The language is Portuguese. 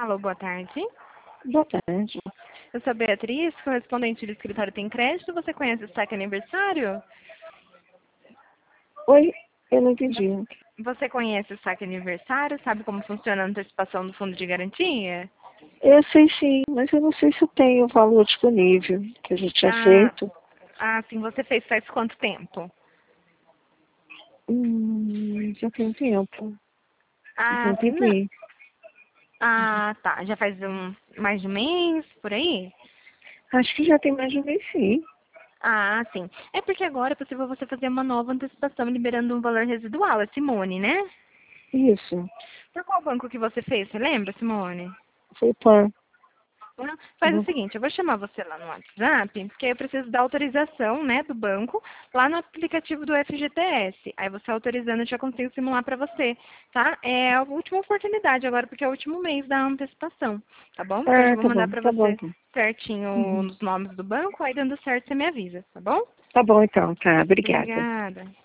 Alô, boa tarde. Boa tarde. Eu sou a Beatriz, correspondente do escritório Tem Crédito. Você conhece o saque aniversário? Oi, eu não entendi. Você conhece o saque aniversário? Sabe como funciona a antecipação do fundo de garantia? Eu sei sim, mas eu não sei se eu tenho o valor disponível que a gente tinha feito. Sim, você fez faz quanto tempo? Já tem um tempo. Já Ah, tem um tempinho. tá. Já faz mais de um mês, por aí? Acho que já tem mais de um mês, sim. Sim. É porque agora é possível você fazer uma nova antecipação liberando um valor residual. É Simone, né? Isso. Por qual banco que você fez? Você lembra, Simone? Foi por... Faz o seguinte, eu vou chamar você lá no WhatsApp, porque aí eu preciso da autorização, né, do banco, lá no aplicativo do FGTS. Aí você autorizando, eu já consigo simular para você, tá? É a última oportunidade agora, porque é o último mês da antecipação, tá bom? Eu já vou mandar para Tá bom você então. certinho os nomes do banco, aí dando certo você me avisa, tá bom? Tá bom então, tá. Obrigada. Obrigada.